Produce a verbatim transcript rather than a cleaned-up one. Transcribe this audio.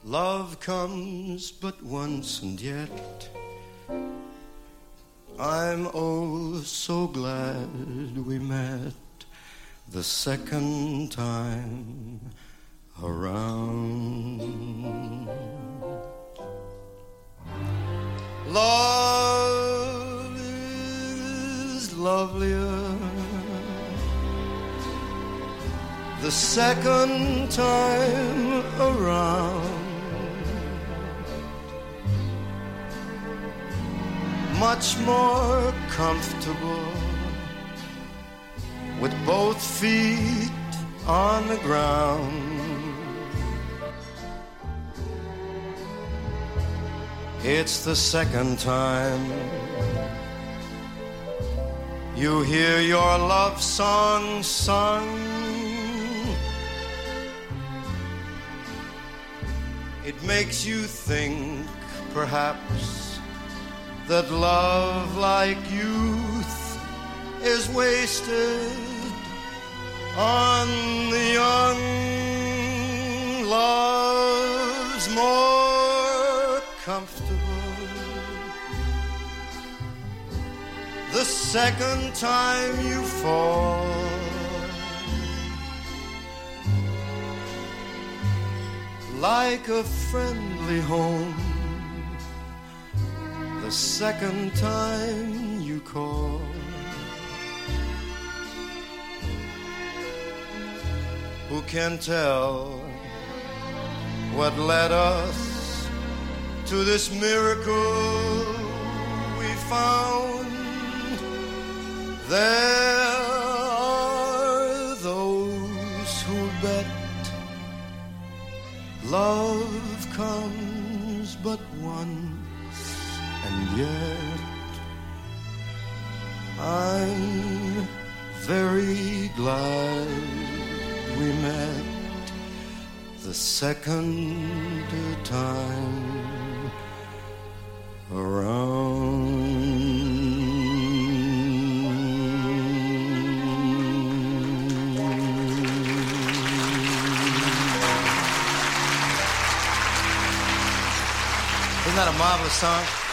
Love comes but once, and yet I'm oh so glad we met the second time around. Love is lovelier the second time around. Much more comfortable with both feet on the ground. It's the second time you hear your love song sung. It makes you think, perhaps, that love like youth is wasted on the young. Love's more comfortable the second time you fall. Like a friendly home the second time you call. Who can tell what led us to this miracle we found? There are those who bet love comes but once, and yet I'm very glad we met the second time around. Isn't that a marvelous song?